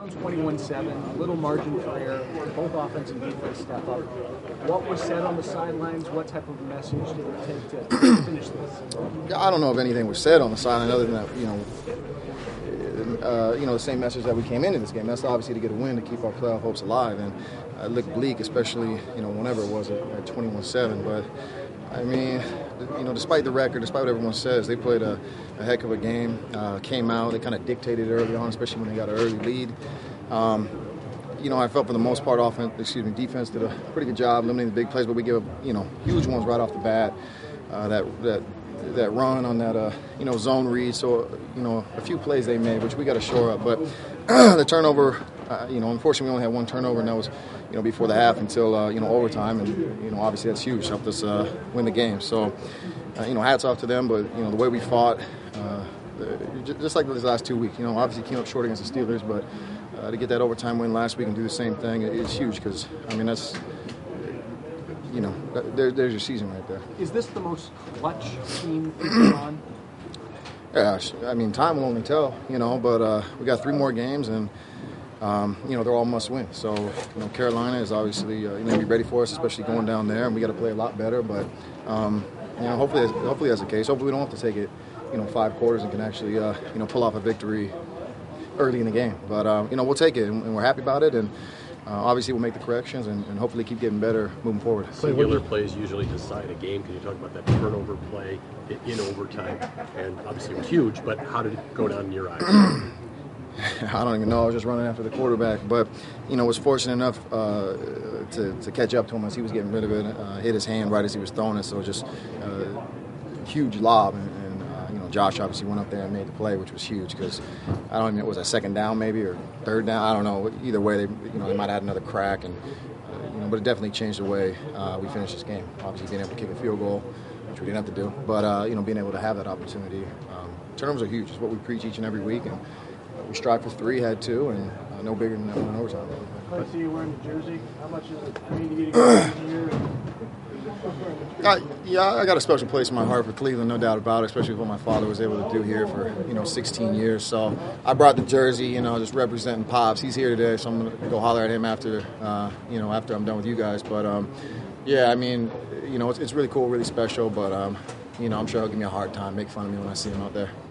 down 21-7, a little margin for error. Both offense and defense step up. What was said on the sidelines? What type of message did it take to finish this? Yeah, I don't know if anything was said on the sideline other than that, the same message that we came into this game. That's obviously to get a win to keep our playoff hopes alive. And it looked bleak, especially whenever it was at 21-7. But I mean, despite the record, despite what everyone says, they played a heck of a game. Came out, they kind of dictated early on, especially when they got an early lead. I felt for the most part, defense did a pretty good job limiting the big plays, but we give huge ones right off the bat. That run on that zone read, so a few plays they made, which we got to shore up. But the turnover, unfortunately we only had one turnover, and that was before the half until overtime, and obviously that's huge, helped us win the game. So hats off to them, but the way we fought, just like these last 2 weeks, obviously came up short against the Steelers, but to get that overtime win last week and do the same thing is huge, because that's there's your season right there. Is this the most clutch team you've on? Yeah, time will only tell, but we got 3 more games, and they're all must win. So, Carolina is obviously be ready for us, especially going down there, and we got to play a lot better. But hopefully that's the case. Hopefully we don't have to take it 5 quarters and can actually pull off a victory early in the game. But we'll take it, and we're happy about it, and obviously we'll make the corrections and hopefully keep getting better moving forward. Singular plays usually decide a game. Can you talk about that turnover play in overtime? And obviously it was huge, but how did it go down in your eyes? I don't even know. I was just running after the quarterback, but was fortunate enough to catch up to him as he was getting rid of it. Hit his hand right as he was throwing it, so just huge lob. And Josh obviously went up there and made the play, which was huge, because I don't even know, was that second down maybe or third down? I don't know. Either way, they might have had another crack, and but it definitely changed the way we finished this game. Obviously, being able to kick a field goal, which we didn't have to do, but being able to have that opportunity. Turnovers are huge. It's what we preach each and every week, and we strive for 3, had 2, and no bigger than that in overtime. I see you wearing the jersey. How much is it mean to you to get here? I got a special place in my heart for Cleveland, no doubt about it, especially what my father was able to do here for 16 years. So I brought the jersey, just representing Pops. He's here today, so I'm going to go holler at him after after I'm done with you guys. But it's really cool, really special. But I'm sure he'll give me a hard time, make fun of me when I see him out there.